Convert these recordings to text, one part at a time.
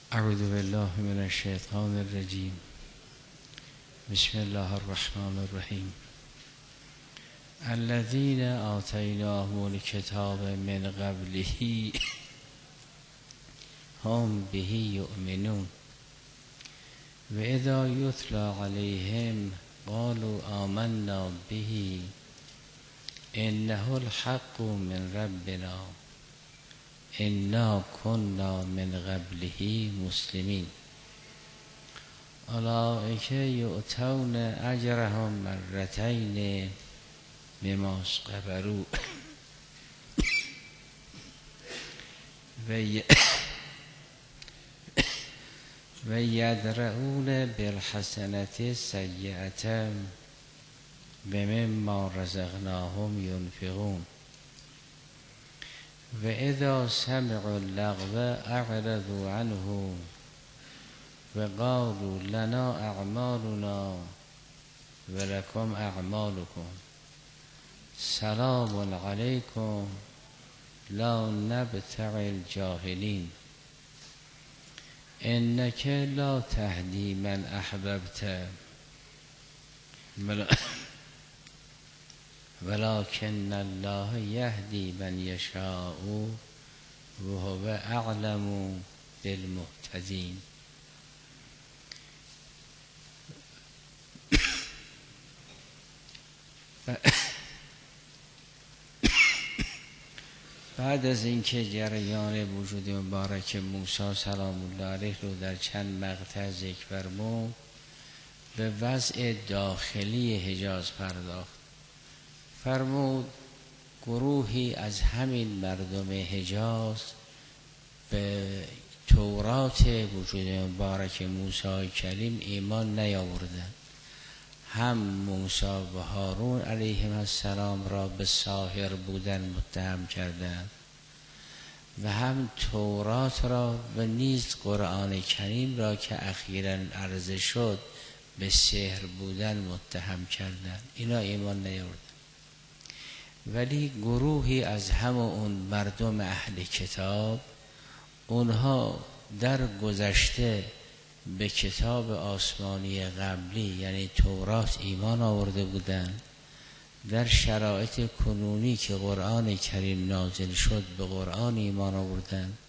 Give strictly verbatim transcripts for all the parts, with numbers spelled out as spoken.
اعوذ بالله من الشیطان الرجیم. بسم الله الرحمن الرحیم. الذين آتیناهم الکتاب من قبله هم به یؤمنون و اذا یتلی علیهم قالوا آمنا به انه الحق من ربنا انا كنا من قبله مسلمین. اولئک یؤتون اجرهم مرتین بما صبروا و یدرؤون بالحسنة السیئة بمما رزقناهم ینفقون و اذا سمعوا اللغو اعرضوا عنه و قالوا لنا اعمالنا و لکم اعمالکم سلام علیکم لا نبتغی الجاهلین انک لا تهدی من احببت ولكن الله یهدی من یشاء و هو اعلم بالمهتدین. بعد از اینکه جریان وجود مبارک موسی سلام الله علیه رو در چند مقطع ذکر فرمود، به وضع داخلی حجاز پرداخت. فرمود گروهی از همین مردم حجاز به تورات وجود مبارک موسی کلیم ایمان نیاوردند. هم موسی و هارون علیهم السلام را به ساحر بودن متهم کردند و هم تورات را و نیز قرآن کریم را که اخیراً عرضه شد به سحر بودن متهم کردند. اینا ایمان نیاوردند. ولی گروهی از همه اون مردم اهل کتاب، اونها در گذشته به کتاب آسمانی قبلی یعنی تورات ایمان آورده بودند. در شرایط کنونی که قرآن کریم نازل شد به قرآن ایمان آوردند.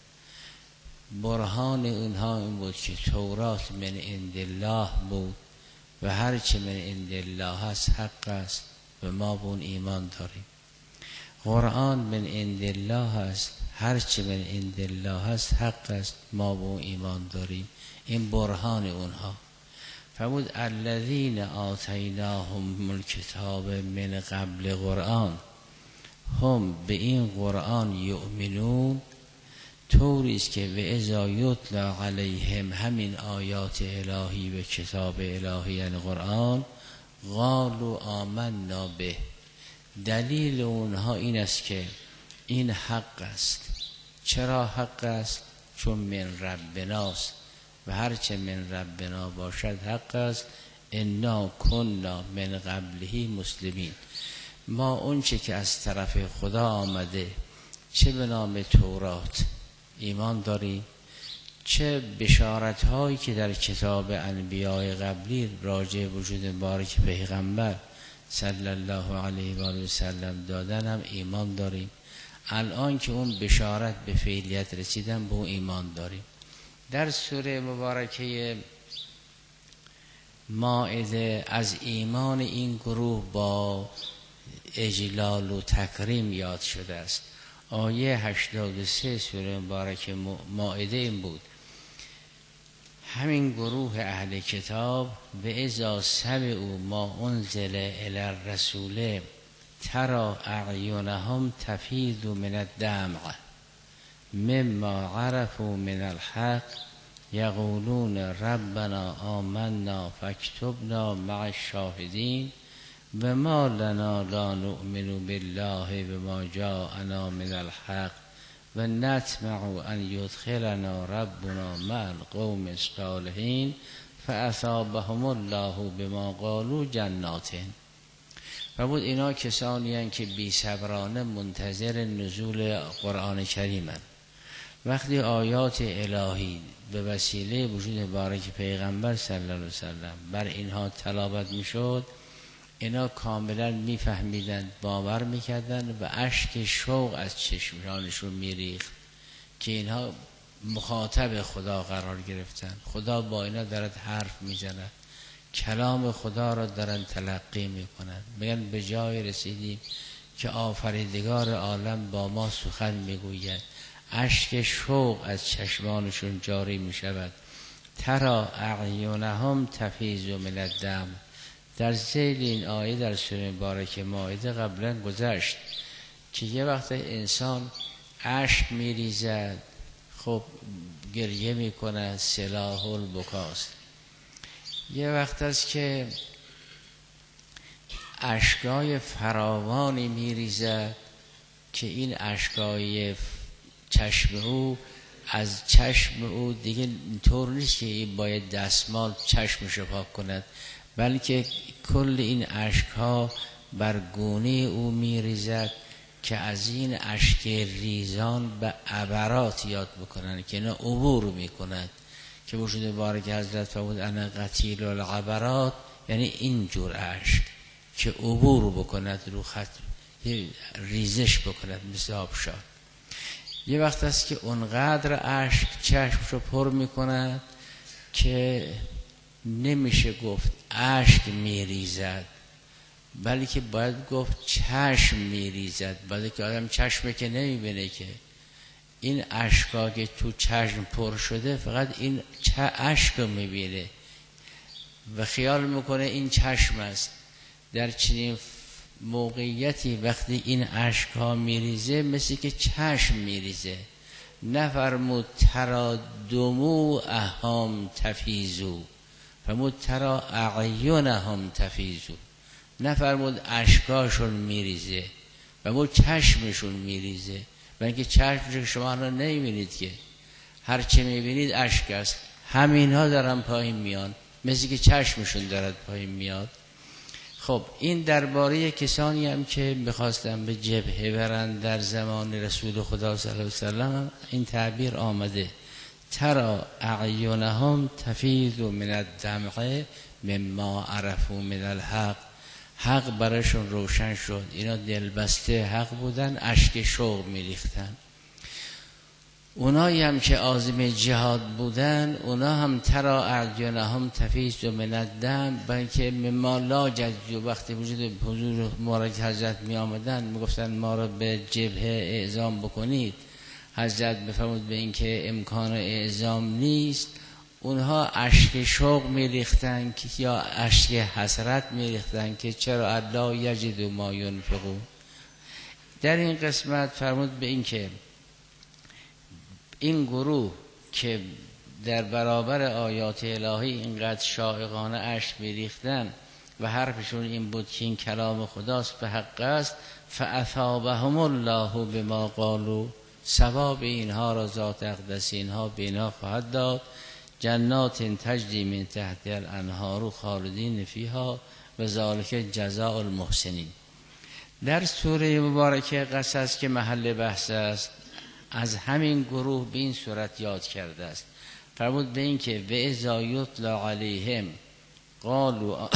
برهان اونها این بود که تورات من عند الله بود و هرچه من عند الله هست حق است و ما به اون ایمان داریم. قرآن من عند الله است، هرچه من عند الله هست حق است، ما به اون ایمان داریم. این برهان اونها. فرمود الذین آتیناهم الکتاب من قبل قرآن هم به این قرآن یؤمنون، طوری است که و اذا یتلی علیهم همین آیات الهی و کتاب الهی یعنی قرآن قالوا آمنا به. دلیل اونها این است که این حق است. چرا حق است؟ چون من ربناست و هرچه من ربنا باشد حق است. انا کنا من قبله مسلمین. ما اونچه که از طرف خدا آمده چه به نام تورات ایمان داریم، چه بشارت هایی که در کتاب انبیاء قبلی راجع وجود مبارک پیغمبر صلی الله علیه و آله و سلم دادن هم ایمان داریم. الان که اون بشارت به فعلیت رسیدن به اون ایمان داریم. در سوره مبارکه مائده از ایمان این گروه با اجلال و تکریم یاد شده است. آیه هشتاد و سه سوره مبارکه مائده این بود: همین گروه اهل کتاب و اذا سمعوا ما انزل الی الرسول ترى اعینهم تفیض من الدمع مما عرفوا من الحق یقولون ربنا آمنا فاکتبنا مع الشاهدین و ما لنا لا نؤمن بالله بما جاءنا من الحق و نطمع ان یدخلنا ربنا مع القوم الصالحین فاثابهم الله بما قالوا جنات. و بود اینا کسانی هستند که بی صبرانه منتظر نزول قرآن کریم هستند. وقتی آیات الهی به وسیله وجود مبارک پیغمبر صلی الله علیه وسلم بر اینها تلاوت میشد، اینا کاملا میفهمیدن، باور میکردن و اشک شوق از چشمانشون میریخت که اینها مخاطب خدا قرار گرفتن. خدا با اینا دارد حرف میزنه، کلام خدا را دارن تلقی میکنن. میگن به جای رسیدیم که آفریدگار عالم با ما سخن میگوید، اشک شوق از چشمانشون جاری میشود. ترا اعینهم تفیض من الدم. در ذیل این آیه در سوره مبارکه مائده قبلا گذشت که یه وقت انسان اشک میریزد، خب گریه میکنه، سلاح البکاست. یه وقت است که اشکای فراوانی میریزد که این اشکای چشم او از چشم او دیگه اینطور نیست که این باید دستمال چشمشو پاک کند، بلکه کل این اشکها بر گونه او میریزد که از این اشک ریزان به عبرات یاد بکنن که اینا عبور میکند. که وجود مبارک حضرت فرمود انا قتیل العبرات، یعنی این جور اشک که عبور بکند، رو خط ریزش بکند مثل آبشار. یه وقت است که اونقدر اشک چشمشو پر میکند که نمیشه گفت اشک میریزد، بلکه باید گفت چشم میریزد. باید که آدم چشمه که نمیبینه که این اشکا که تو چشم پر شده فقط این چه اشک رو میبینه و خیال میکنه این چشم است. در چنین موقعیتی وقتی این اشک ها میریزه مثل که چشم میریزه. نفرمود ترا دموعهم تفیضو، فرمود ترا اعینهم تفیضو. نفرمود اشکاشون میریزه، فرمود چشمشون میریزه. بلکه چشمشون شما را نمیبینید که هر چه میبینید اشک است. همین ها دارن پایین میان مثل که چشمشون دارد پایین میاد. خب این درباره کسانی هم که میخواستن به جبهه برن در زمان رسول خدا صلی الله علیه وسلم این تعبیر آمده ترا اعینهم تفیض من الدمع مما عرفوا من الحق. حق براشون روشن شد، اینا دلبسته حق بودن، اشک شوق میریختن. اونایی هم که عازم جهاد بودن اونا هم ترا اعینهم تفیض من الدم، بلکه مما لا جزوا. وقتی وجود حضور مبارک حضرت می آمدن میگفتن ما را به جبهه اعزام بکنید، حضرت بفرمود به این که امکان اعزام نیست، اونها اشک شوق میریختن یا اشک حسرت میریختن که چرا الا یجدوا ما ینفقون. در این قسمت فرمود به این که این گروه که در برابر آیات الهی اینقدر شائقانه اشک میریختن و حرفشون این بود که این کلام خداست، به حق است، فاثابهم الله بما قالوا. ثواب اینها را ذات اقدس اینها به اینها خواهد داد. جنات تجری من تحت الانهار خالدین فیها و ذالک جزاء المحسنین. در سوره مبارکه قصص که محل بحث است از همین گروه به این صورت یاد کرده است. فرمود به این که و اذا یتلی علیهم قالوا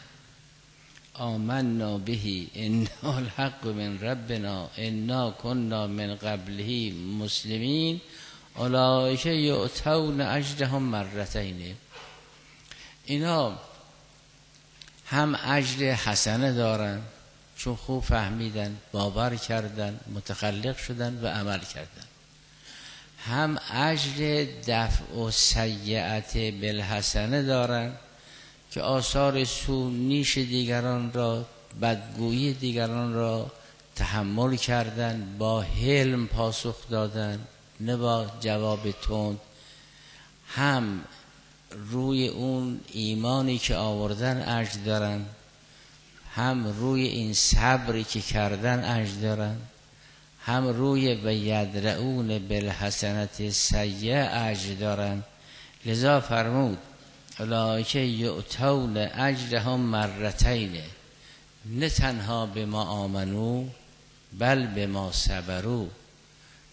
آمنا به ان الحق من ربنا انا كنا من قبله مسلمین اولئک یؤتون اجرهم مرتین. اینا هم اجر حسنه دارن چون خوب فهمیدن، باور کردن، متخلق شدن و عمل کردن، هم اجر دفع و سیئت بالحسنه دارن که آثار سو نیش دیگران را، بدگویی دیگران را تحمل کردن، با حلم پاسخ دادن نه با جواب تند. هم روی اون ایمانی که آوردن اجر دارن، هم روی این صبری که کردن اجر دارن، هم روی و یدرؤون بالحسنت سیئه اجر دارن. لذا فرمود اولئک یؤتون اجرهم مرتین، نه تنها به ما آمنو بل به ما صبرو.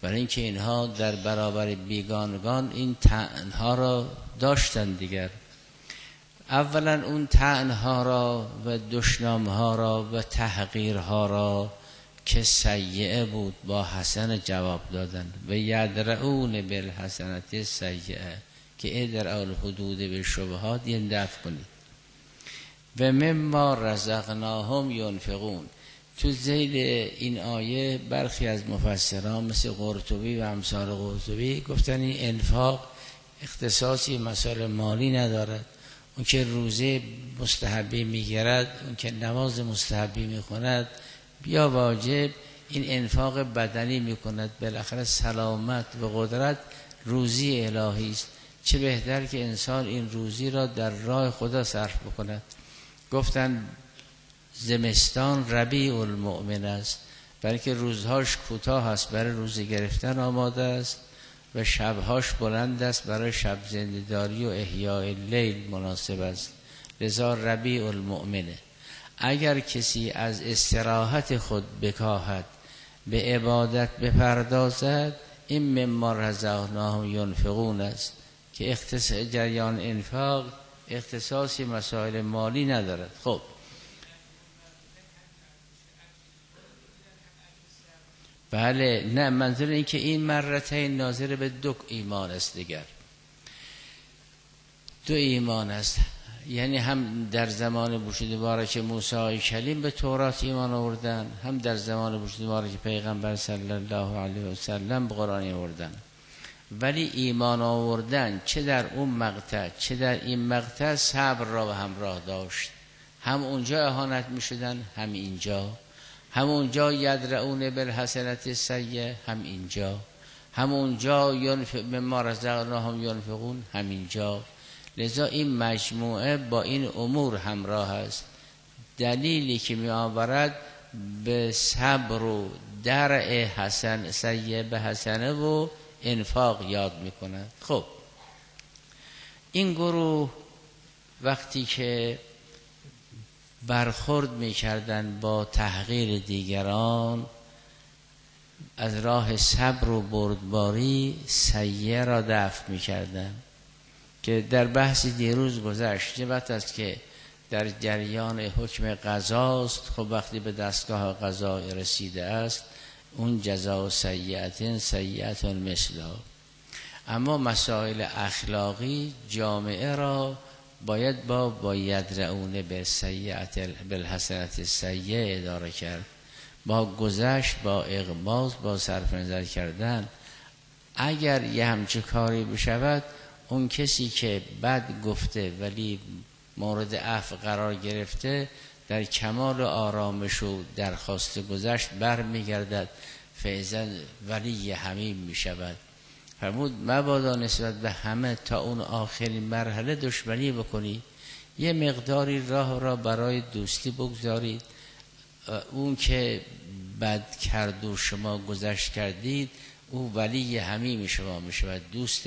برای اینکه اینها در برابر بیگانگان این طعنها را داشتن دیگر. اولا اون طعنها را و دشنامها را و تحقیرها را که سیئه بود با حسن جواب دادن. و یدرؤون بالحسنة سیئه که ادر الحدود به شبهات این دفع کنید. و مما رزقناهم ینفقون. تو ذیل این آیه برخی از مفسران مثل قرطبی و امثال قرطبی گفتن این انفاق اختصاصی مسائل مالی ندارد. اون که روزه مستحبی میگیرد، اون که نماز مستحبی میخوند بیا واجب این انفاق بدنی میکند. بالاخره سلامت و قدرت روزی الهی است، چه بهتر که انسان این روزی را در راه خدا صرف بکند. گفتن زمستان ربیع المؤمن است، برای که روزهاش کوتاه است برای روزه گرفتن آماده است و شبهاش بلند است برای شب زنده‌داری و احیاء اللیل مناسب است. لذا ربیع المؤمنه. اگر کسی از استراحت خود بکاهد به عبادت بپردازد، این مما رزقناهم ینفقون است که اختصاص جریان انفاق اختصاصی مسائل مالی ندارد. خب بله، نه منظور این که این مرتين ناظر به دو ایمان است دیگر. دو ایمان است، یعنی هم در زمان بوشید بارک موسی کلیم به تورات ایمان آوردن، هم در زمان بوشید بارک پیغمبر صلی الله علیه و سلم به قرآن آوردن. ولی ایمان آوردن چه در اون مقطع چه در این مقطع صبر را به همراه داشت. هم اونجا اهانت می شدن، هم اینجا. هم اونجا یدرؤون بالحسنة سیئه، هم اینجا. هم اونجا ینفق مما رزقناهم ینفقون، هم اینجا. لذا این مجموعه با این امور همراه است. دلیلی که می آورد به صبر و درع حسن سیئه به حسنه و انفاق یاد می کند. خب این گروه وقتی که برخورد می کردن با تحقیر دیگران، از راه صبر و بردباری سیئه را دفع می کردن که در بحث دیروز گذشت. چه وقت است که در جریان حکم قضاست، خب وقتی به دستگاه قضا رسیده است اون جزا سیئة سیئة مثلها. اما مسائل اخلاقی جامعه را باید با با یدرؤون بالسیئة بالحسنة سیئه اداره کرد، با گذشت، با اغماض، با صرف نظر کردن. اگر یه همچه کاری بشود، اون کسی که بد گفته ولی مورد عفو قرار گرفته در کمال آرامش و درخواست گذشت بر میگردد، فیضا ولی همین میشود. فرمود مبادا نسبت به همه تا اون آخرین مرحله دشمنی بکنی، یه مقداری راه را برای دوستی بگذارید. اون که بد کرد و شما گذشت کردید، او ولی همین شما میشود، دوست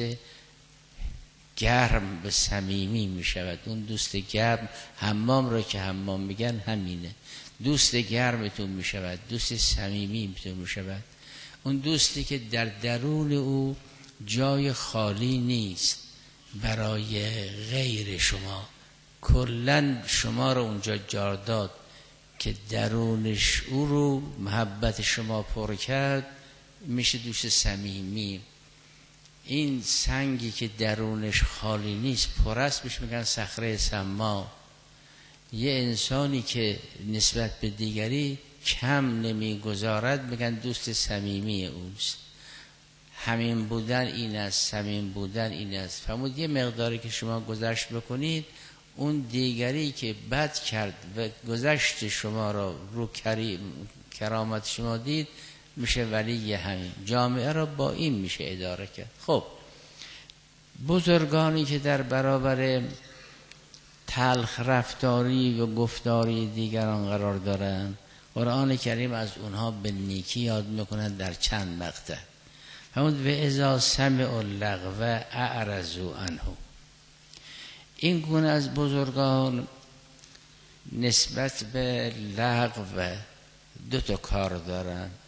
گرم به صمیمی می شود. اون دوست گرم، حمام را که حمام میگن همینه، دوست گرمتون می شود، دوست صمیمیتون می شود. اون دوستی که در درون او جای خالی نیست برای غیر شما، کلن شما رو اونجا جار داد که درونش او رو محبت شما پر کرد، میشه دوست صمیمی. این سنگی که درونش خالی نیست پر است بهش میگن صخره سما. یه انسانی که نسبت به دیگری کم نمیگذارد میگن دوست صمیمی اوست. همین بودن این است، صمیم بودن این است. فرمود یه مقداری که شما گذشت بکنید، اون دیگری که بد کرد و گذشت شما را رو کریم کرامت شما دید، میشه ولی همین. جامعه را با این میشه اداره کرد. خب بزرگانی که در برابر تلخ رفتاری و گفتاری دیگران قرار دارن، قرآن کریم از اونها به نیکی یاد میکنن در چند مقطع. همون و اذا سمعوا اللغو اعرضوا عنه. این گونه از بزرگان نسبت به لغو دو تا کار دارن.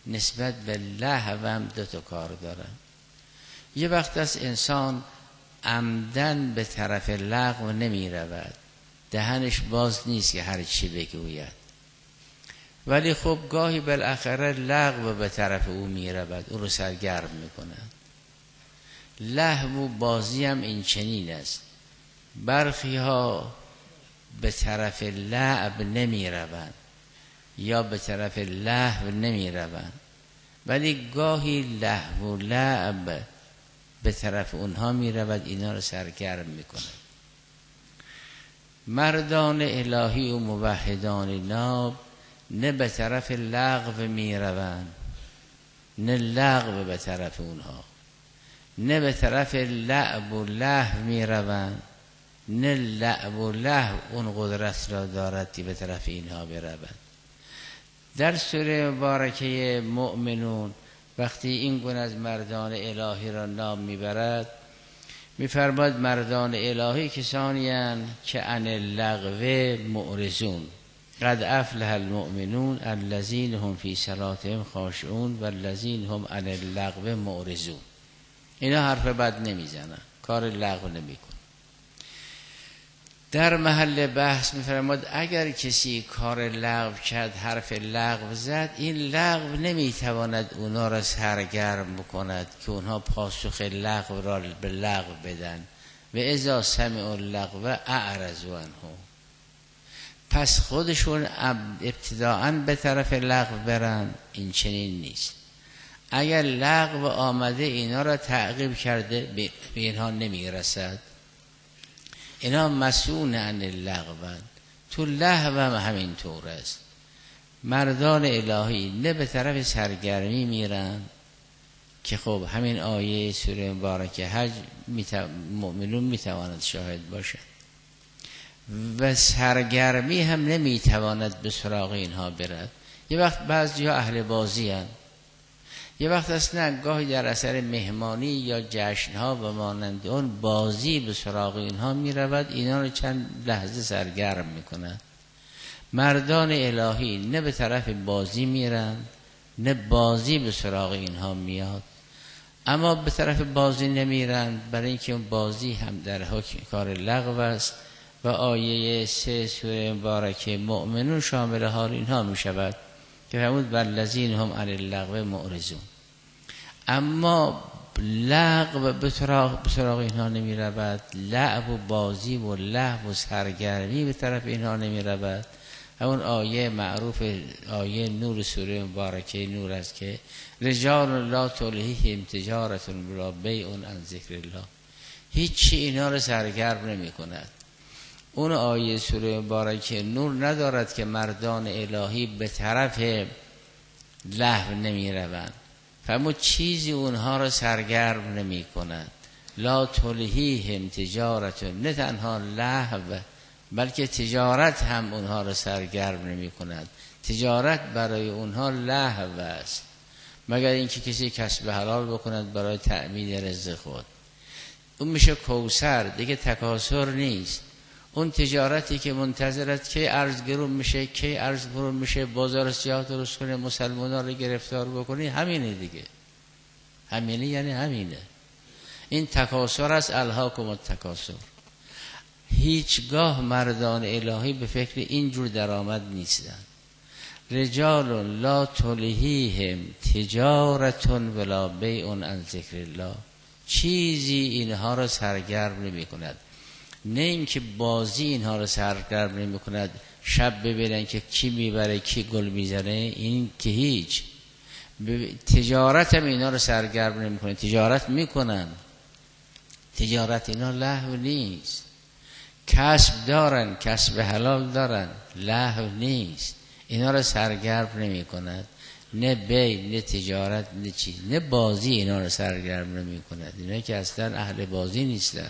نسبت به لهو هم دو تا کار دارن. یه وقت از انسان عمدن به طرف لغو نمی رود، دهنش باز نیست که هر چی بگوید، ولی خب گاهی بالاخره لغو به طرف او می رود، او رو سرگرم می کند. لهو بازی هم این چنین است، برخی ها به طرف لعب نمی روند یا به طرف لهو نمی روند، ولی گاهی لهو و لعب به طرف اونها می رود، اینا رو سرگرم می کند. مردان الهی و موحدان ناب نه به طرف لغو می روند، نه لغو به طرف اونها، نه به طرف لعب و لهو می روند، نه لعب و لهو اون قدرت را دارد که به طرف اینها برود. در سوره مبارکه مؤمنون وقتی این گونه از مردان الهی را نام میبرد، میفرماید مردان الهی کسانی اند که عن اللغو معرضون، قد افلح المؤمنون الذین هم فی صلاتهم خاشعون والذین هم عن اللغو معرضون. اینا حرف بد نمیزنن، کار لغو نمیکنن. در محل بحث میفرماد اگر کسی کار لغو کرد، حرف لغو زد، این لغو نمیتواند اونا را سرگرم بکند که اونها پاسخ لغو را به لغو بدن. و اذا سمعوا اللغو اعرضوا عنه، پس خودشون ابتداءً به طرف لغو برن، این چنین نیست. اگر لغو آمده اینا را تعقیب کرده، به اینها نمیرسد. اینا مسئول عن اللغو، تو لهو هم همین طور است. مردان الهی نه به طرف سرگرمی میرن که خب همین آیه سوره مبارکه حج مؤمنون میتواند شاهد باشد، و سرگرمی هم نمیتواند به سراغ اینها برد. یه وقت بعضی ها اهل بازی هستند، یه وقت اصلا گاهی در اثر مهمانی یا جشنها و مانند اون بازی به سراغ اینها می رود، اینا رو چند لحظه سرگرم می کند. مردان الهی نه به طرف بازی میرن، نه بازی به سراغ اینها میاد. اما به طرف بازی نمیرن برای اینکه اون بازی هم در حکم کار لغو است و آیه سه سوره مبارکه مؤمنون شامل حال اینها می شود که فرمود والذین هم عن اللغو معرضون. اما لغو به سراغ اینها نمی رود، لعب و بازی و لهو و سرگرمی به طرف اینها نمی رود. همون آیه معروف آیه نور سوره مبارکه نور است که رجال لا تلهیهم تجارة ولا بیع عن ذکر الله، هیچی اینا رو سرگرم نمی کند. اون آیه سوره مبارکه نور ندارد که مردان الهی به طرف لهو نمی روند، فرمود چیزی اونها رو سرگرم نمی کند. لا تلهیهم تجارت، نه تنها لهو بلکه تجارت هم اونها رو سرگرم نمی کند. تجارت برای اونها لهو است، مگر اینکه کسی کسب حلال بکند برای تأمین رزق خود. اون میشه کوثر، دیگه تکاثر نیست. اون تجارتی که منتظرت که ارز گرون میشه، که ارز گرون میشه، بازار سیاه درست کنه، مسلمانان رو گرفتار بکنی، همینه دیگه. همینه یعنی همینه. این تکاثر است، الهاکم التکاثر. هیچگاه مردان الهی به فکر اینجور درآمد نیستن. رجال لا تلهیهم تجارت ولا بیع عن ذکر الله، چیزی اینها رو سرگرم نمی کند. نه اینکه بازی اینها رو سرگرم نمی کند، شب ببینن که کی میبره کی گل میزنه، این که هیچ. تجارت هم اینا رو سرگرم نمی کنه. تجارت میکنن، تجارت اینا لهو نیست. کسب دارن، کسب حلال دارن، لهو نیست. اینا رو سرگرم نمی کند. نه بی، نه تجارت، نه چیز، نه بازی اینا رو سرگرم نمی کند. اینا که اصلا اهل بازی نیستن.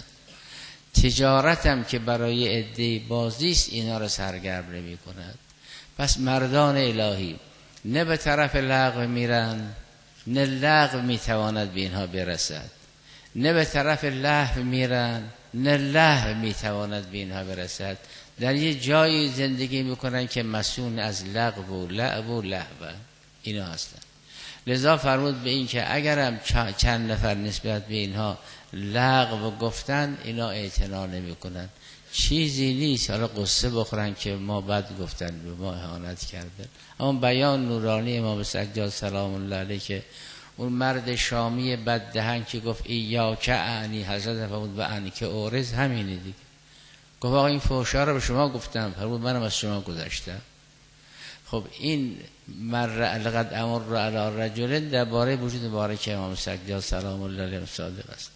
تجارت هم که برای عده بازی است، اینا رو سرگرم نمی کند. پس مردان الهی نه به طرف لغو میرن، نه لغو میتواند به اینها برسد، نه به طرف لهو میرن، نه لهو میتواند به اینها برسد. در یه جایی زندگی میکنن که مسئول از لغو و لعب و لهو اینا هستن. لذا فرمود به این که اگرم چند نفر نسبت به اینها لغو گفتن، اینا اعتنا نمی کنن، چیزی نیست، حالا قصه بخورن که ما بد گفتن، به ما اهانت کردن. اما بیان نورانی امام سجاد سلام الله علیه که اون مرد شامی بد دهن که گفت ایاک اعنی، حضرت فرمود به عنی که اورز، همینه دیگه. گفت آقا این فحشا رو به شما گفتم، فرمود منم از شما گذشتم. خب این مر لقد امر علی رجل درباره وجود مبارک امام سجاد سلام الله علیه صادق است.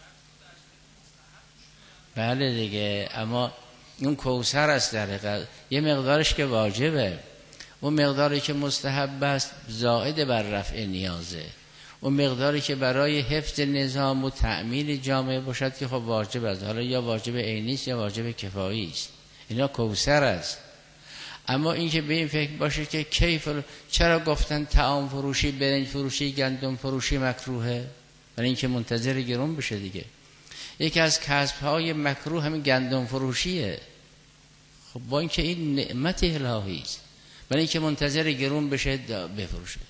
بله دیگه، اما اون کوثر است در حقیقت، یه مقدارش که واجبه، اون مقداری که مستحب است زائد بر رفع نیازه، اون مقداری که برای حفظ نظام و تأمین جامعه باشد که خب واجب است، حالا یا واجب عینی است یا واجب کفایی است، اینا کوثر است. اما این که به این فکر باشه که کیف، چرا گفتن طعام فروشی، برنج فروشی، گندم فروشی مکروهه؟ برای اینکه منتظر گرون بشه دیگه. یکی از کسب‌های مکروه همین گندم فروشیه. خب با اینکه این نعمت الهی است، برای اینکه منتظر گرون بشه بفروشه.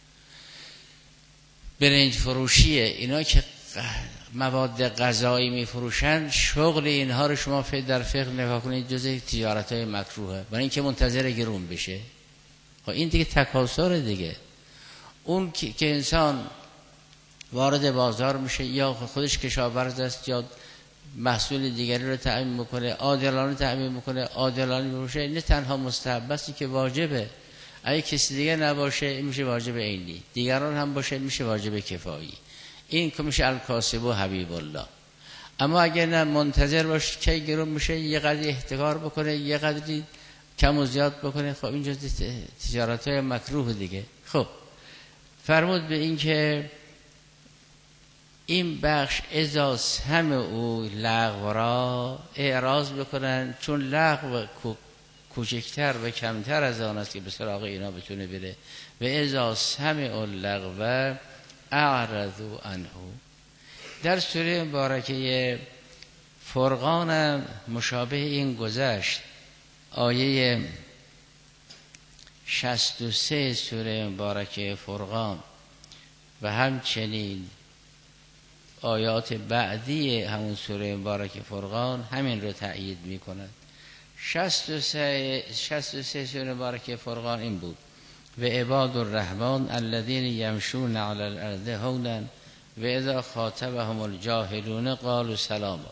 برنج فروشیه، اینا که مواد غذایی میفروشن، شغل اینها رو شما در فقه نگاه کنید جزء تجارت‌های مکروهه، برای اینکه منتظر گرون بشه. خب این دیگه تکاسر دیگه. اون که انسان وارد بازار میشه، یا خودش کشاورز است یا محصول دیگری رو تأمین میکنه، عادلانه تأمین میکنه، عادلانه میفروشه، نه تنها مستحب است که واجبه. اگه کسی دیگه نباشه این میشه واجب عینی، دیگران هم باشه میشه واجب کفایی. این که میشه الکاسب و حبیب الله. اما اگه نه منتظر باشه که گرون میشه، یه قدری احتکار بکنه، یه قدری کم و زیاد بکنه، خب اینجا تجارت های مکروه دیگه. خب فرمود به این که این بخش ازاس همه او لغو را اعراض بکنن، چون لغو کوچکتر و کمتر از آن است که به سراغ اینا بتونه بره. و ازاس همه او لغو اعرضوا عنه. در سوره مبارکه فرقان مشابه این گذشت، آیه شصت و سه سوره مبارکه فرقان و همچنین آیات بعدی همون سوره مبارکه فرقان همین رو تأیید می کند. شصت و سه سوره مبارکه فرقان این بود: و عباد الرحمن الذین یمشون علی الارض هونا و اذا خاطبهم الجاهلون قالوا سلاما.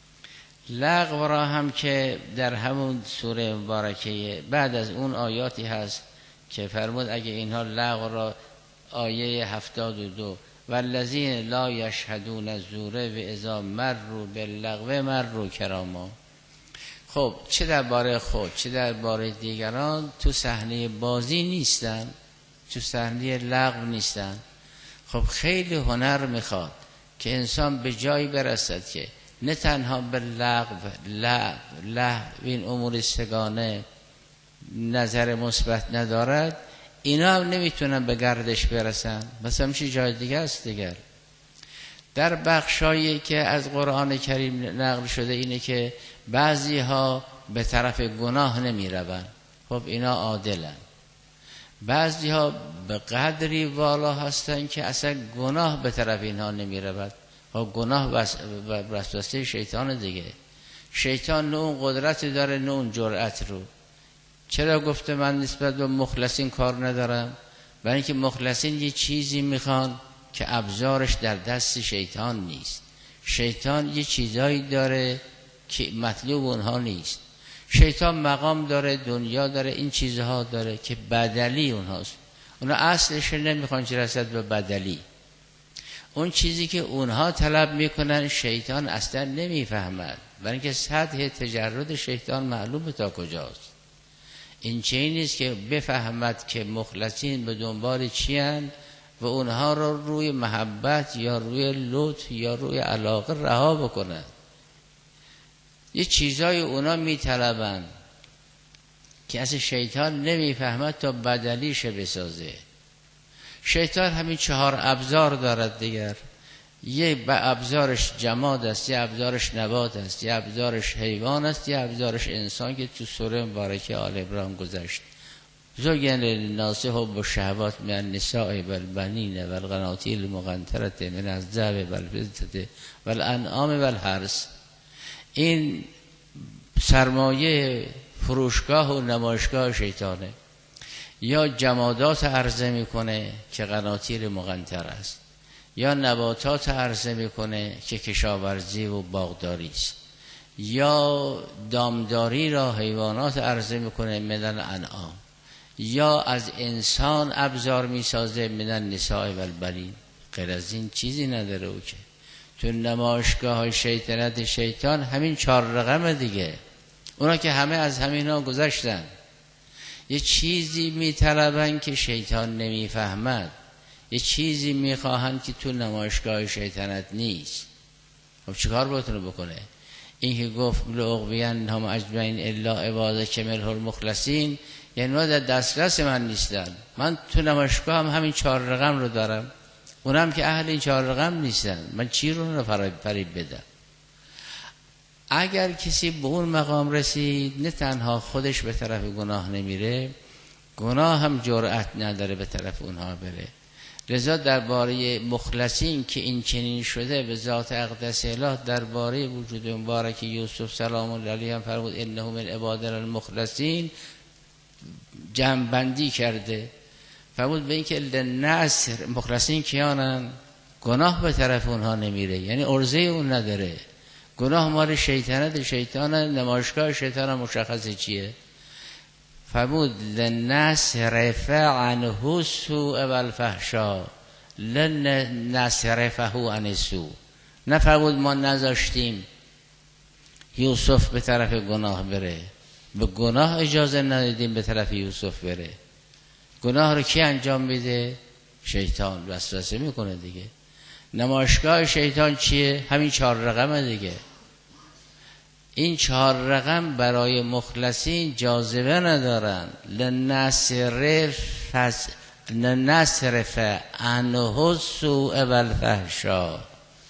لغو را هم که در همون سوره مبارکه بعد از اون آیاتی هست که فرمود اگه اینها لغو را، آیه هفتاد و دو والذین لا یشهدون الزور و اذا مروا باللغو مروا کراما. خب چه درباره خود چه درباره دیگران تو صحنه بازی نیستن، تو صحنه لغو نیستن. خب خیلی هنر میخواد که انسان به جایی برسد که نه تنها به لغو لغو لغو این امور سگانه نظر مثبت ندارد، اینا هم نمیتونن به گردش برسن. مثلا میشه جای دیگه است دیگر. در بخشایی که از قرآن کریم نقل شده اینه که بعضی ها به طرف گناه نمی روند، خب اینا عادلن. بعضی ها به قدری والا هستن که اصلا گناه به طرف اینها نمی رود. خب گناه وسوسه شیطان دیگه. شیطان نه اون قدرت داره نه اون جرأت رو. چرا گفته من نسبت به مخلصین کار ندارم؟ برای اینکه مخلصین یه چیزی میخوان که ابزارش در دست شیطان نیست. شیطان یه چیزایی داره که مطلوب اونها نیست. شیطان مقام داره، دنیا داره، این چیزها داره که بدلی اونهاست. اونا اصلش نمیخوان چه رسد به بدلی. اون چیزی که اونها طلب میکنن شیطان اصلا نمیفهمد، برای اینکه سطح تجرد شیطان معلومه تا کجاست. این چیزی نیست که بفهمد که مخلصین به دنبال چی هن و اونها رو روی محبت یا روی لطف یا روی علاقه رها بکنن. یه چیزای اونا میطلبن که اصلا شیطان نمیفهمد تا بدلیشه بسازه. شیطان همین چهار ابزار دارد دیگر. یه ابزارش جماد است، یه ابزارش نبات است، یه ابزارش حیوان است، یه ابزارش انسان که تو سوره مبارکه آل عمران گذشت. زوجن للناس حب الشهوات من النساء والبنین والقناطیر المقنطرة من الذهب والفضة والانعام والحرث. این سرمایه فروشگاه و نمایشگاه شیطانه. یا جمادات عرضه میکنه که قناطیر مقنطر است، یا نباتات عرضه میکنه که کشاورزی و باغداری است، یا دامداری را حیوانات عرضه میکنه من الانعام، یا از انسان ابزار میسازه من النساء والبنین. غیر از این چیزی نداره او که. تو نمایشگاه های شیطنت شیطان همین چهار رقم دیگه. اونا که همه از همینا گذشتن. یه چیزی میطلبن که شیطان نمیفهمد، یه چیزی میخواهن که تو نمایشگاه شیطنت نیست. خب چیکار بتونه بکنه؟ این که گفت لعقبین هم اجمعین الا عبادک منهم المخلصین، یعنی اونا در دسترس من نیستن. من تو نمایشگاه هم همین چهار رقم رو دارم، اونم که اهل این چهار رقم نیستن. من چی رو رو فریب بدم؟ اگر کسی به اون مقام رسید، نه تنها خودش به طرف گناه نمیره، گناه هم جرأت نداره به طرف اونها بره. لذا درباره مخلصین که این چنین شده به ذات اقدس الله، درباره وجود مبارک یوسف سلام الله علیه هم فرمود انه من عبادنا المخلصین، جمع بندی کرده. فرمود به این که للنصر، مخلصین کیانن؟ گناه به طرف اونها نمیره، یعنی عرضه اون نداره. گناه مال شیطنت شیطان، نمایشگاه شیطان مشخصه چیه. فرمود لنصرف عنه السوء والفحشاء لنصرفه عن السوء. نفرمود ما نذاشتیم یوسف به طرف گناه بره، به گناه اجازه ندادیم به طرف یوسف بره. گناه رو کی انجام میده؟ شیطان وسوسه میکنه دیگه. نمایشگاه شیطان چیه؟ همین چهار رقم دیگه. این چهار رقم برای مخلصین جاذبه ندارن. لنصرف لنصرف عنه السوء والفحشاء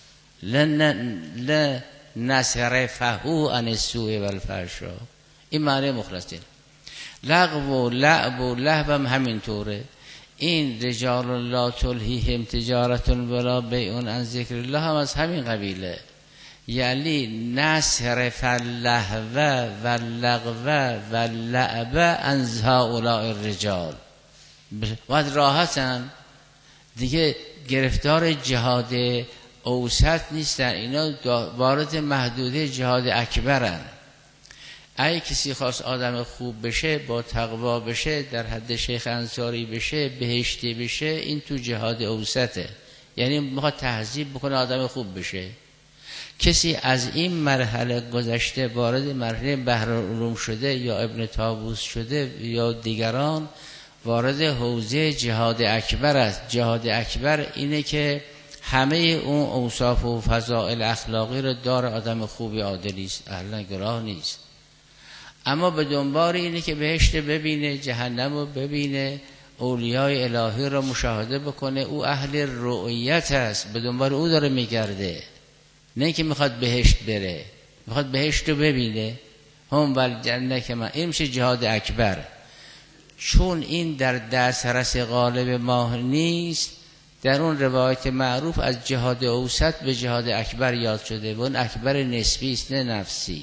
لنصرفه عن السوء والفحشاء. این معنی مخلصین. لغو و لعب و لهو هم همینطوره. این رجال لا تلهیهم تجارت ولا بیع عن ذکر الله هم از همین قبیله. یعنی نصرف اللهو و اللغو و اللعب عن هؤلاء الرجال. وقت راحتن دیگه، گرفتار جهاد اوسط نیستن، اینا وارد محدوده جهاد اکبرن. اگه کسی خواست آدم خوب بشه، با تقوا بشه، در حد شیخ انصاری بشه، بهشتی بشه، این تو جهاد اوسطه. یعنی میخواد تهذیب بکنه آدم خوب بشه. کسی از این مرحله گذشته، وارد مرحله بحرالعلوم شده یا ابن طاووس شده یا دیگران، وارد حوزه جهاد اکبر است. جهاد اکبر اینه که همه اون اوصاف و فضائل اخلاقی رو دار آدم خوبی عادلی است، اهل گناه نیست. اما به دنبال اینه که بهشت ببینه، جهنم رو ببینه، اولیای الهی رو مشاهده بکنه. او اهل رؤیت است، به دنبال او داره میگرده، نه که میخواد بهشت بره، میخواد بهشت رو ببینه. هم والجنه که من، این میشه جهاد اکبر. چون این در دسترس غالب ما نیست، در اون روایت معروف از جهاد اوسط به جهاد اکبر یاد شده و اون اکبر نسبی است نه نفسی.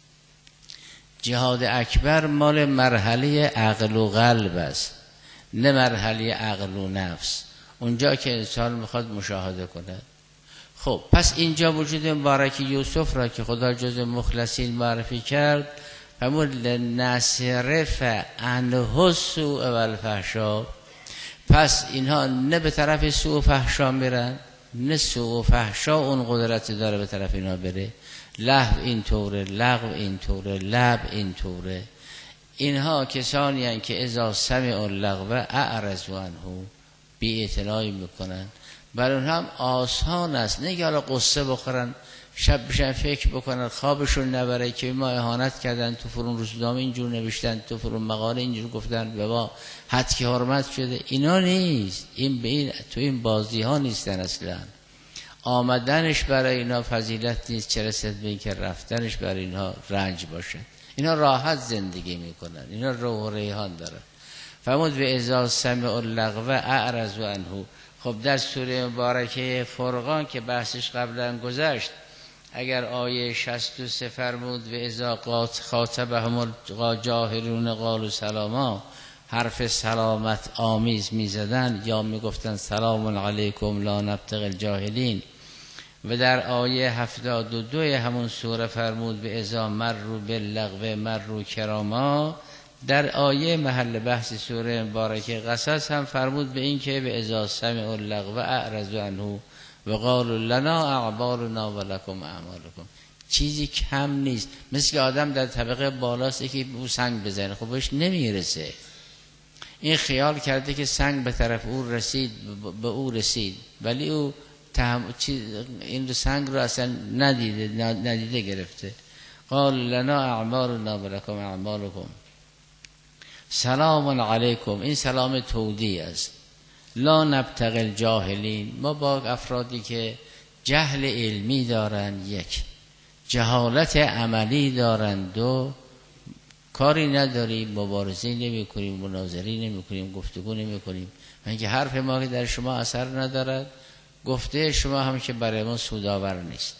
جهاد اکبر مال مرحله عقل و قلب است، نه مرحله عقل و نفس، اونجا که انسان میخواد مشاهده کنه. خب پس اینجا وجود مبارک یوسف را که خدا جز مخلصین معرفی کرد، همون لنصرف عنه السوء والفحشاء. پس اینها نه به طرف سوء و فحشا میرن، نه سوء و فحشا اون قدرت داره به طرف اینا بره. لهو اینطوره، لغو اینطوره، لعب اینطوره. اینها کسانی هستند که اذا سمعوا اللغو اعرضوا عنه، بی اعتنایی میکنن. برای اونها هم آسان است، نه که حالا قصه بخورن، شب بشن فکر بکنن، خوابشون نبره که ما اهانت کردن، تو فرون روزنامه اینجور نوشتن، تو فرون مقاله اینجور گفتن، به ما حد که حرمت شده. اینا نیست. این به این تو این بازی ها نیستن اصلا. آمدنش برای اینا فضیلت نیست، چه رسد به این که رفتنش برای اینها رنج باشه. اینا راحت زندگی میکنن، اینا روح و ریحان دارن. فرمود و اذا سمعوا اللغو اعرضوا عنه. خب در سوره مبارکه فرقان که بحثش قبلا گذشت، اگر آیه شصت و سه فرمود و اذا خاطبهم الجاهلون قالوا سلاما، حرف سلامت آمیز میزدن یا میگفتن سلام علیکم لا نبتغی الجاهلین. و در آیه هفتاد و دو همون سوره فرمود به اذا مروا باللغو مروا کراما. در آیه محل بحث سوره مبارکه قصص هم فرمود به این که به اذا سمعوا اللغو اعرضوا عنه و قالوا لنا اعمالنا و لکم اعمالکم. چیزی کم نیست. مثل که آدم در طبقه بالاست که او سنگ بزنه، خب بهش نمیرسه. این خیال کرده که سنگ به طرف او رسید، به او رسید، ولی او تهم... این سنگ رو اصلا ندیده ندیده گرفته. قال لنا اعمالنا و لکم اعمالکم سلام علیکم. این سلام تودیع است. لا نبتغی الجاهلین. ما با افرادی که جهل علمی دارن، یک جهالت عملی دارن، دو کاری نداریم، مبارزه نمی کنیم، مناظری نمی کنیم، گفتگو نمی کنیم. من که حرف ما که در شما اثر ندارد، گفته شما هم که برای ما سودآور نیست.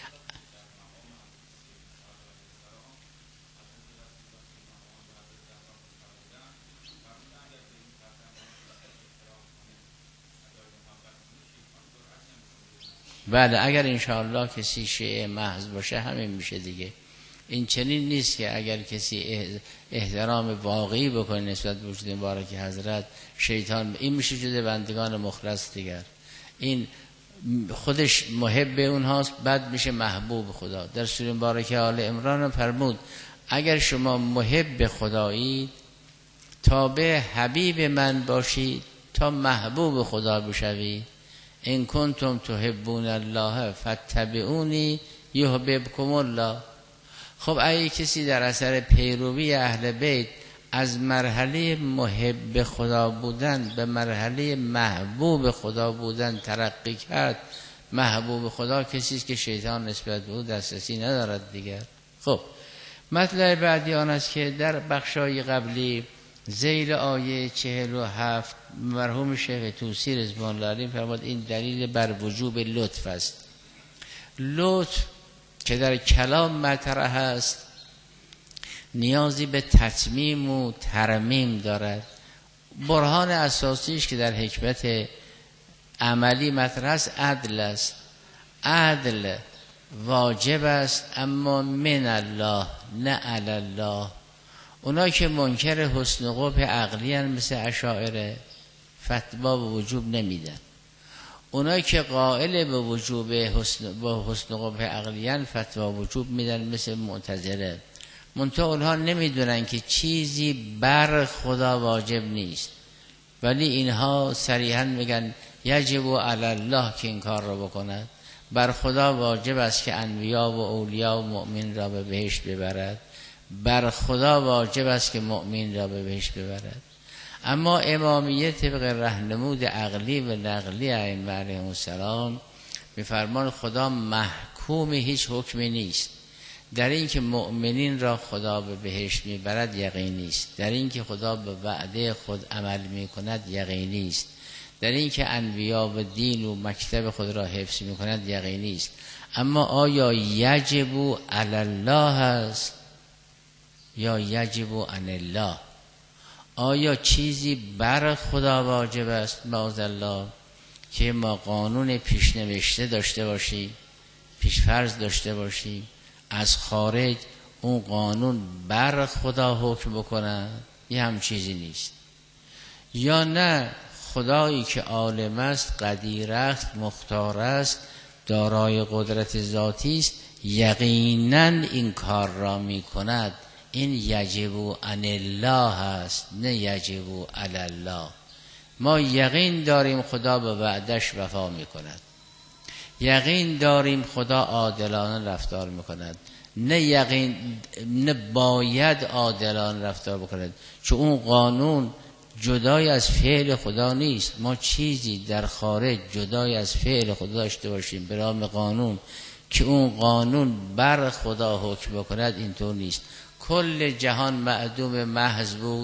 بله اگر انشاءالله کسی شیعه محض باشه همین میشه دیگه. این چنین نیست که اگر کسی احترام واقعی بکنه نسبت به وجود مبارک حضرت شیطان، این میشه جده بندگان مخلص دیگر. این خودش محب اونهاست، بعد میشه محبوب خدا. در سوره مبارکه آل عمران فرمود اگر شما محب خدایید تابع حبیب من باشید تا محبوب خدا بشوید. ان کنتم تحبون الله فاتبعونی یحببکم الله. خب اگه کسی در اثر پیروی اهل بیت از مرحله محب خدا بودن به مرحله محبوب خدا بودن ترقی کرد، محبوب خدا کسی است که شیطان نسبت به او دسترسی ندارد دیگر. خب مطلب بعدی آن است که در بخشای قبلی ذیل آیه چهل و هفت مرحوم شیخ طوسی رضوان الله علیه فرمود این دلیل بر وجوب لطف است. لطف که در کلام مطرح است نیازی به تتمیم و ترمیم دارد. برهان اساسیش که در حکمت عملی مطرح است عدل است. عدل واجب است اما من الله نه علی الله. اونا که منکر حسن قبح عقلی هستند مثل اشاعره فتوا به وجوب نمیدن. اونا که قائل به وجوب حسن با حسن قبح عقلی هستند فتوا وجوب میدن مثل معتزله. منتها اونها نمیدونن که چیزی بر خدا واجب نیست، ولی اینها صریحا میگن یجب علی الله که این کار رو بکند. بر خدا واجب است که انبیا و اولیا و مؤمن را به بهشت ببرد. بر خدا واجب است که مؤمن را به بهشت ببرد. اما امامیه طبق راهنمود عقلی و نقلی ائمه علیهم السلام میفرمان خدا محکوم هیچ حکمی نیست. در این که مؤمنین را خدا به بهشت میبرد یقینی است. در این که خدا به وعده خود عمل میکند یقینی است. در این که انبیا و دین و مکتب خود را حفظ میکند یقینی است. اما آیا یجب علی الله است یا یجب عن الله؟ آیا چیزی بر خدا واجب است معاذالله که ما قانون پیشنوشته داشته باشیم، پیشفرض داشته باشیم، از خارج اون قانون بر خدا حکم بکنه؟ یه هم چیزی نیست. یا نه خدایی که عالم است، قدیر است، مختار است، دارای قدرت ذاتی است، یقینا این کار را می کند. این یجب عن الله است نه یجب علی الله. ما یقین داریم خدا به وعدش وفا می کند. یقین داریم خدا عادلانه رفتار می کند. نه یقین نه باید عادلانه رفتار بکند، چون اون قانون جدای از فعل خدا نیست. ما چیزی در خارج جدای از فعل خدا داشته باشیم به نام قانون که اون قانون بر خدا حکم بکند، اینطور نیست. کل جهان معدوم محض بود،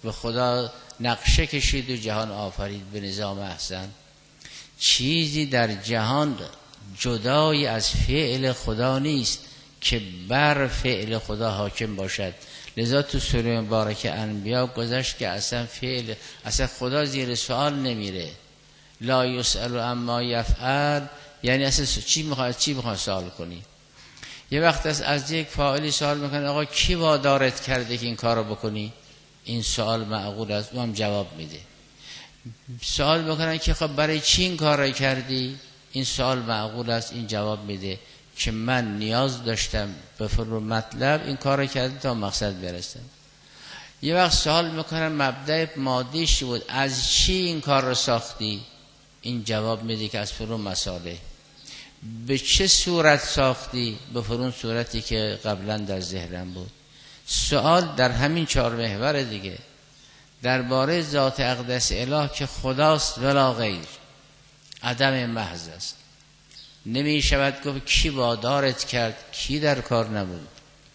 و خدا نقشه کشید و جهان آفرید به نظام احسن. چیزی در جهان جدای از فعل خدا نیست که بر فعل خدا حاکم باشد. لذا تو سوره مبارکه انبیا گذشت که اصلا فعل اصلا خدا زیر سوال نمیره. لا یسأل عما یفعل، یعنی اصلا چی میخواد چی میخواد سوال کنی. یه وقت از از یک فاعلی سوال میکنه آقا کی وادارت کرده که این کارو بکنی؟ این سوال معقول است، اون هم جواب میده. سوال میکنن که خب برای چی این کارو کردی؟ این سوال معقول است، این جواب میده که من نیاز داشتم به فرو مطلب این کارو کردم تا مقصد برسم. یه وقت سوال میکنن مبدأ مادیش بود، از چی این کار رو ساختی؟ این جواب میده که از فرو مساله. به چه صورت ساختی؟ به فرون صورتی که قبلا در ذهنم بود. سوال در همین چهار محور دیگه، درباره ذات اقدس اله که خداست ولا غیر، عدم محض است. نمی شود گفت کی وادارت کرد، کی در کار نبود،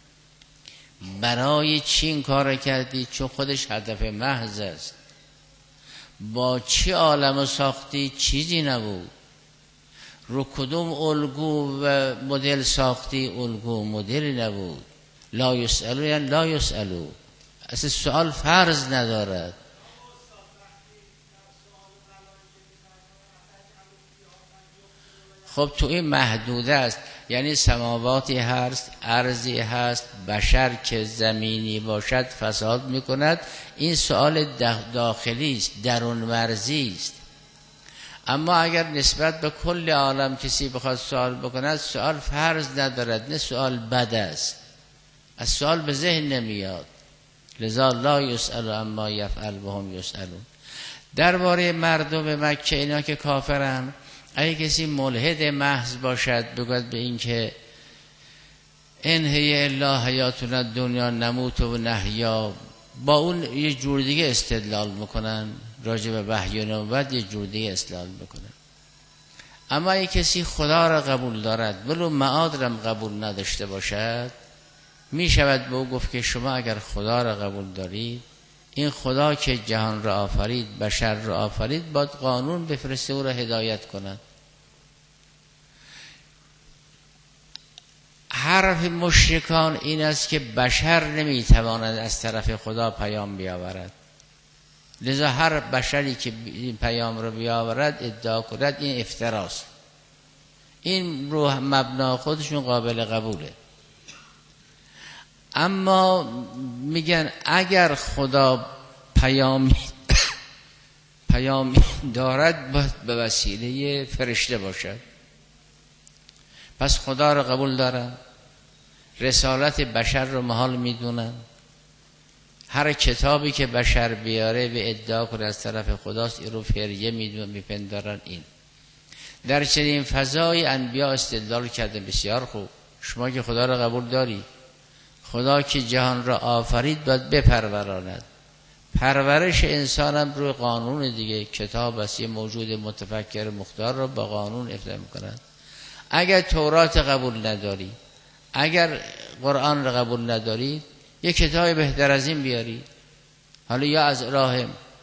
برای چی این کار کردی؟ چون خودش هدف محض است. با چی عالم ساختی؟ چیزی نبود. رو کدوم الگو و مدل ساختی؟ الگو مدلی نبود. لا یسألو یعنی لا یسألو، اصلا سوال فرض ندارد. خب تو این محدوده است، یعنی سماواتی هست، ارضی هست، بشر که زمینی باشد فساد میکند. این سوال داخلی است، درون مرزی است. اما اگر نسبت به کل عالم کسی بخواد سوال بکند، سوال فرض ندارد، نه سوال بد است، از سوال به ذهن نمیاد. لذا لا یسأل عما یفعل و هم یسألون. درباره مردم مکه اینا که کافرن، اگه کسی ملحد محض باشد بگوید به این که ان هی الا حیاتنا دنیا نموت و نحیا، با اون یه جور دیگه استدلال میکنن، راجع به وحی و نبوت یه جور دیگه استدلال میکنن. اما اگه کسی خدا را قبول دارد ولو معاد را قبول نداشته باشد، می شود به او گفت که شما اگر خدا را قبول دارید، این خدا که جهان را آفرید، بشر را آفرید، باید قانون بفرسته او را هدایت کند. حرف مشرکان این است که بشر نمیتواند از طرف خدا پیام بیاورد. لذا هر بشری که این پیام رو بیاورد ادعا کند این افتراست. این رو مبنا خودشون قابل قبوله. اما میگن اگر خدا پیام پیام دارد باید به وسیله فرشته باشد. پس خدا رو قبول دارن، رسالت بشر رو محال میدونن، هر کتابی که بشر بیاره به ادعا کنه از طرف خداست این رو فریه میدونن، میپندارن. این در چنین فضای انبیا استدلال کرده بسیار خوب. شما که خدا رو قبول داری، خدا که جهان را آفرید باید بپروراند. پرورش انسان هم روی قانون دیگه، کتاب است، یه موجود متفکر مختار را با قانون افضا میکنند. اگر تورات قبول نداری، اگر قرآن را قبول نداری، یک کتاب بهتر از این بیاری، حالا یا از راه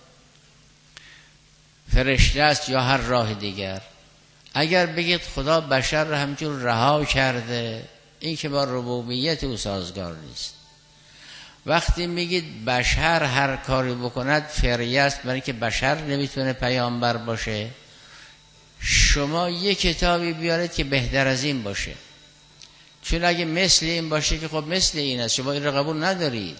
فرشته است یا هر راه دیگر. اگر بگید خدا بشر را همچون رها کرده، این که با ربوبیت او سازگار نیست. وقتی میگید بشر هر کاری بکند فریه است، برای که بشر نمیتونه پیامبر باشه، شما یک کتابی بیارید که بهتر از این باشه. چون اگه مثل این باشه که خب مثل این است، شما این رو قبول ندارید.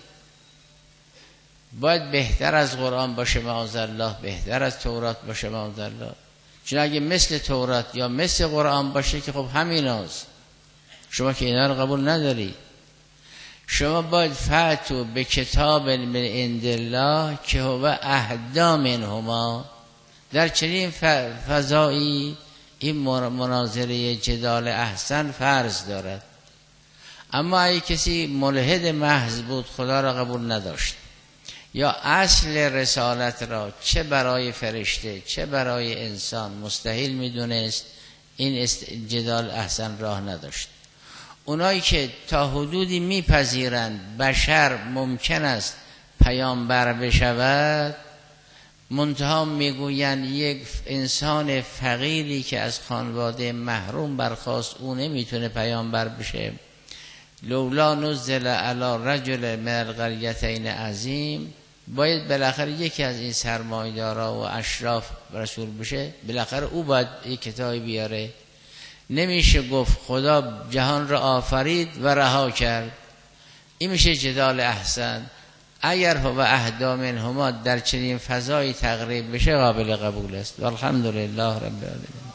باید بهتر از قرآن باشه معاذالله، بهتر از تورات باشه معاذالله. چون اگه مثل تورات یا مثل قرآن باشه که خب همین است، شما که اینا رو قبول ندارید. شما باید فاتو به کتاب من عند الله که هو اهدی منهما. در چنین فضایی این مناظره جدال احسن فرض دارد. اما اگه کسی ملحد محض بود، خدا را قبول نداشت، یا اصل رسالت را چه برای فرشته چه برای انسان مستحیل میدونست، این جدال احسن راه نداشت. اونایی که تا حدودی میپذیرند بشر ممکن است پیامبر بشود. منتها میگویند یک انسان فقیری که از خانواده محروم برخاست او نمیتونه پیامبر بشه. لولا نزل علی رجل من القریتین عظیم، باید بالاخره یکی از این سرمایه‌دارا و اشراف رسول بشه، بالاخره او باید یک کتابی بیاره. نمیشه گفت خدا جهان را آفرید و رها کرد. این میشه جدال احسن. اگر هو اهدا منهما در چنین فضای تقریب بشه قابل قبول است. والحمدلله رب العالمین.